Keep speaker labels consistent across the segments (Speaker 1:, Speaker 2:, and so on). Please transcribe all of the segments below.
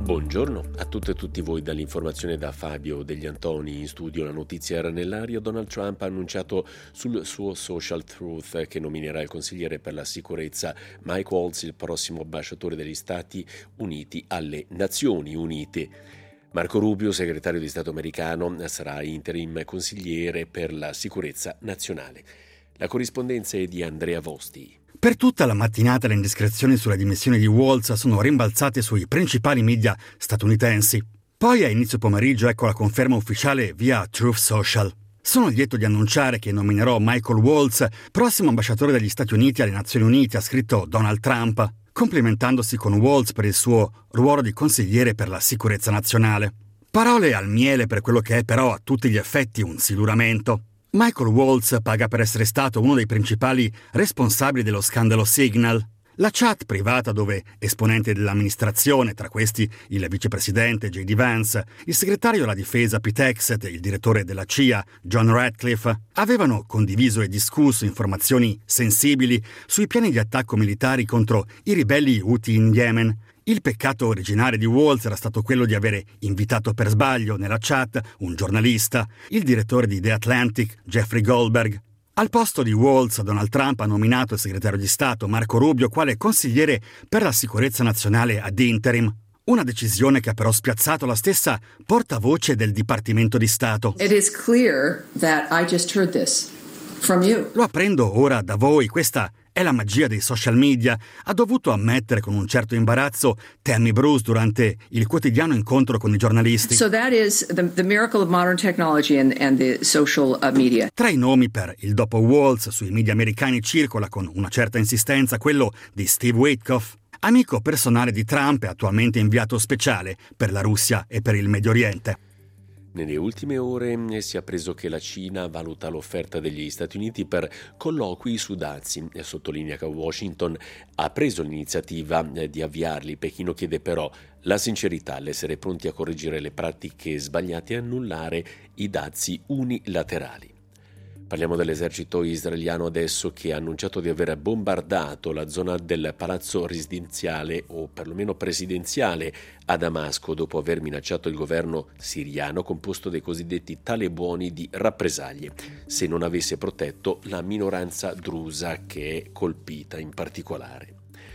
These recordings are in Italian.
Speaker 1: Buongiorno a tutte e tutti voi dall'informazione da Fabio Degli Antoni. In studio la notizia era nell'aria. Donald Trump ha annunciato sul suo social Truth che nominerà il consigliere per la sicurezza Mike Waltz il prossimo ambasciatore degli Stati Uniti alle Nazioni Unite. Marco Rubio, segretario di Stato americano, sarà interim consigliere per la sicurezza nazionale. La corrispondenza è di Andrea Vosti.
Speaker 2: Per tutta la mattinata le indiscrezioni sulle dimissioni di Waltz sono rimbalzate sui principali media statunitensi. Poi a inizio pomeriggio ecco la conferma ufficiale via Truth Social. Sono lieto di annunciare che nominerò Michael Waltz prossimo ambasciatore degli Stati Uniti alle Nazioni Unite, ha scritto Donald Trump, complimentandosi con Waltz per il suo ruolo di consigliere per la sicurezza nazionale. Parole al miele per quello che è però a tutti gli effetti un siluramento. Michael Waltz paga per essere stato uno dei principali responsabili dello scandalo Signal. La chat privata dove esponenti dell'amministrazione, tra questi il vicepresidente J.D. Vance, il segretario alla difesa Pete Hegseth e il direttore della CIA John Ratcliffe, avevano condiviso e discusso informazioni sensibili sui piani di attacco militari contro i ribelli Houthi in Yemen. Il peccato originale di Waltz era stato quello di avere invitato per sbaglio nella chat un giornalista, il direttore di The Atlantic, Jeffrey Goldberg. Al posto di Waltz, Donald Trump ha nominato il segretario di Stato Marco Rubio quale consigliere per la sicurezza nazionale ad interim. Una decisione che ha però spiazzato la stessa portavoce del Dipartimento di Stato.
Speaker 3: It is clear that I just heard this from you.
Speaker 2: Lo apprendo ora da voi, questa è la magia dei social media, ha dovuto ammettere con un certo imbarazzo Tammy Bruce durante il quotidiano incontro con i giornalisti.
Speaker 3: So that is the miracle of modern technology and the social media.
Speaker 2: Tra i nomi per il dopo Waltz sui media americani circola con una certa insistenza quello di Steve Witkoff, amico personale di Trump e attualmente inviato speciale per la Russia e per il Medio Oriente.
Speaker 1: Nelle ultime ore si è appreso che la Cina valuta l'offerta degli Stati Uniti per colloqui su dazi e sottolinea che Washington ha preso l'iniziativa di avviarli. Pechino chiede però la sincerità, l'essere pronti a correggere le pratiche sbagliate e annullare i dazi unilaterali. Parliamo dell'esercito israeliano adesso, che ha annunciato di aver bombardato la zona del palazzo residenziale o perlomeno presidenziale a Damasco dopo aver minacciato il governo siriano composto dai cosiddetti talebani di rappresaglie se non avesse protetto la minoranza drusa che è colpita in particolare.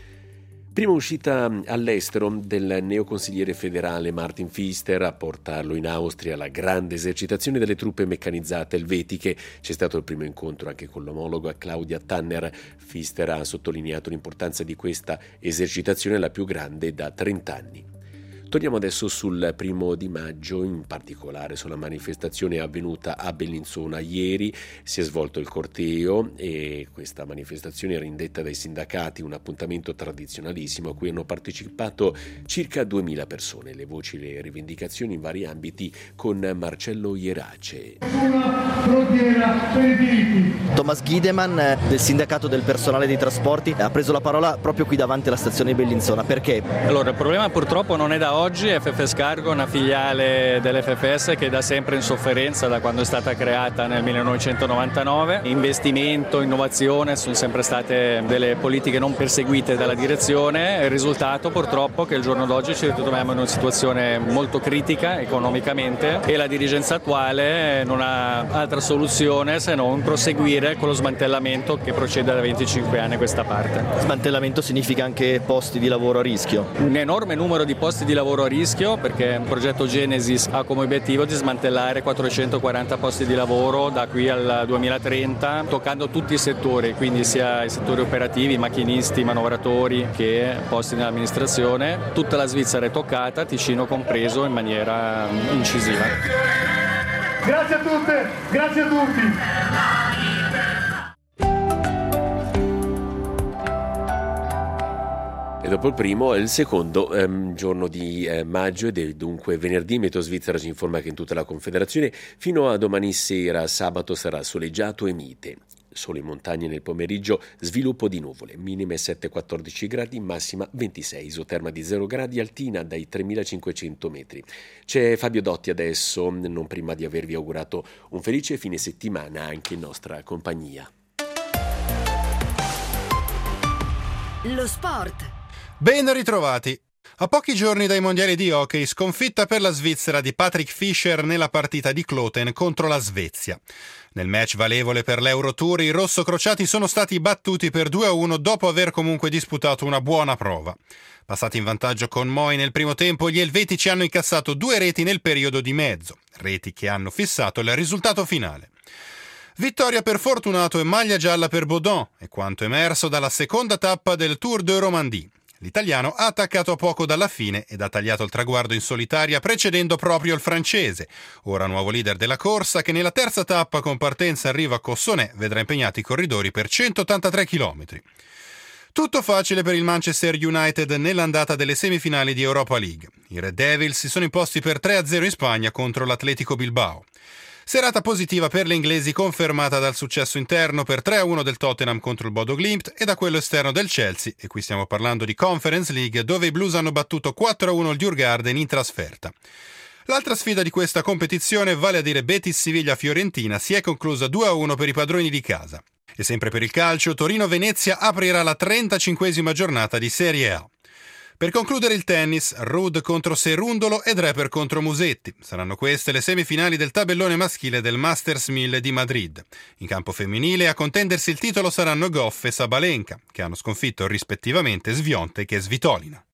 Speaker 1: Prima uscita all'estero del neoconsigliere federale Martin Pfister a portarlo in Austria alla grande esercitazione delle truppe meccanizzate elvetiche. C'è stato il primo incontro anche con l'omologa Claudia Tanner. Pfister ha sottolineato l'importanza di questa esercitazione, la più grande da 30 anni. Torniamo adesso sul 1 maggio, in particolare sulla manifestazione avvenuta a Bellinzona. Ieri si è svolto il corteo e questa manifestazione era indetta dai sindacati, un appuntamento tradizionalissimo a cui hanno partecipato circa 2000 persone. Le voci, le rivendicazioni in vari ambiti con Marcello Ierace.
Speaker 4: Thomas Giedemann del sindacato del personale dei trasporti ha preso la parola proprio qui davanti alla stazione di Bellinzona. Perché?
Speaker 5: Allora, il problema purtroppo non è da oggi. FFS Cargo è una filiale dell'FFS che è da sempre in sofferenza da quando è stata creata nel 1999. Investimento, innovazione sono sempre state delle politiche non perseguite dalla direzione. Il risultato purtroppo è che il giorno d'oggi ci ritroviamo in una situazione molto critica economicamente e la dirigenza attuale non ha altra soluzione se non proseguire con lo smantellamento che procede da 25 anni a questa parte.
Speaker 4: Smantellamento significa anche posti di lavoro a rischio?
Speaker 5: Un enorme numero di posti di lavoro a rischio, perché il progetto Genesis ha come obiettivo di smantellare 440 posti di lavoro da qui al 2030, toccando tutti i settori, quindi sia i settori operativi, macchinisti, manovratori che posti nell'amministrazione. Tutta la Svizzera è toccata, Ticino compreso, in maniera incisiva.
Speaker 6: Grazie a tutte, grazie a tutti.
Speaker 1: E dopo il primo è il secondo giorno di maggio ed è dunque venerdì. Meteo Svizzera ci informa che in tutta la Confederazione fino a domani sera, sabato, sarà soleggiato e mite. Sole in montagne nel pomeriggio, sviluppo di nuvole, minime 7-14 gradi, massima 26, isoterma di 0 gradi, altina dai 3.500 metri. C'è Fabio Dotti adesso, non prima di avervi augurato un felice fine settimana anche in nostra compagnia.
Speaker 7: Lo sport.
Speaker 8: Ben ritrovati.
Speaker 7: A pochi giorni dai mondiali di hockey, sconfitta per la Svizzera di Patrick Fischer nella partita di Kloten contro la Svezia. Nel match valevole per l'Eurotour i rossocrociati sono stati battuti per 2-1 dopo aver comunque disputato una buona prova. Passati in vantaggio con Moi nel primo tempo, gli elvetici hanno incassato 2 reti nel periodo di mezzo, reti che hanno fissato il risultato finale. Vittoria per Fortunato e maglia gialla per Baudin, è quanto emerso dalla seconda tappa del Tour de Romandie. L'italiano ha attaccato a poco dalla fine ed ha tagliato il traguardo in solitaria, precedendo proprio il francese, ora nuovo leader della corsa, che nella terza tappa con partenza in riva a Cossonay vedrà impegnati i corridori per 183 km. Tutto facile per il Manchester United nell'andata delle semifinali di Europa League. I Red Devils si sono imposti per 3-0 in Spagna contro l'Atletico Bilbao. Serata positiva per le inglesi, confermata dal successo interno per 3-1 del Tottenham contro il Bodo Glimt e da quello esterno del Chelsea, e qui stiamo parlando di Conference League, dove i Blues hanno battuto 4-1 il Djurgården in trasferta. L'altra sfida di questa competizione, vale a dire Betis-Siviglia-Fiorentina, si è conclusa 2-1 per i padroni di casa. E sempre per il calcio, Torino-Venezia aprirà la 35esima giornata di Serie A. Per concludere il tennis, Ruud contro Cerundolo e Draper contro Musetti. Saranno queste le semifinali del tabellone maschile del Masters 1000 di Madrid. In campo femminile a contendersi il titolo saranno Goff e Sabalenka, che hanno sconfitto rispettivamente Sviontek e Svitolina.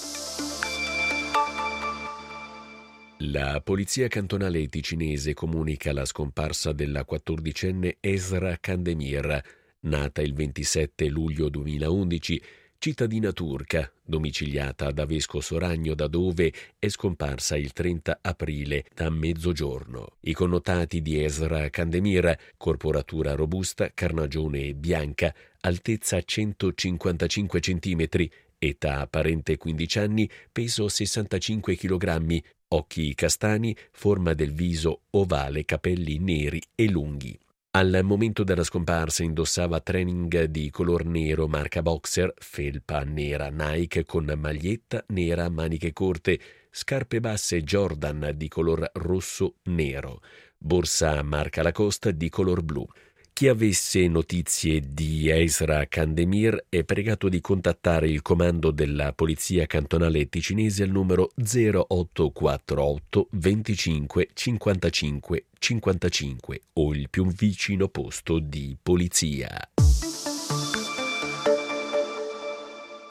Speaker 1: La polizia cantonale ticinese comunica la scomparsa della 14enne Esra Kandemir, nata il 27 luglio 2011, cittadina turca, domiciliata ad Avesco Soragno, da dove è scomparsa il 30 aprile da mezzogiorno. I connotati di Esra Kandemir: corporatura robusta, carnagione bianca, altezza 155 cm, età apparente 15 anni, peso 65 kg, occhi castani, forma del viso ovale, capelli neri e lunghi. Al momento della scomparsa indossava training di color nero marca Boxer, felpa nera Nike con maglietta nera a maniche corte, scarpe basse Jordan di color rosso-nero, borsa marca Lacoste di color blu. Chi avesse notizie di Esra Kandemir è pregato di contattare il comando della polizia cantonale ticinese al numero 0848 25 55 55 o il più vicino posto di polizia.